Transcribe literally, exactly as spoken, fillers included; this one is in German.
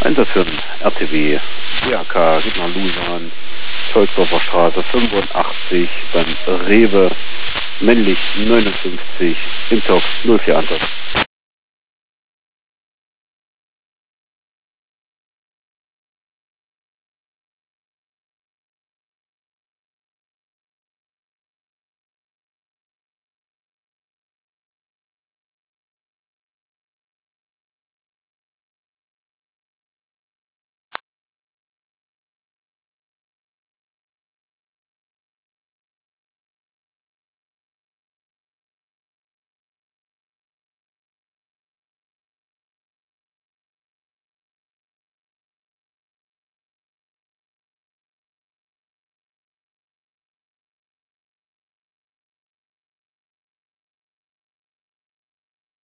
Einsatz für den R T W, B H K, geht nach Lusan, Tolksdorfer Straße fünfundachtzig, beim Rewe, männlich neunundfünfzig, im T O F null vier Einsatz.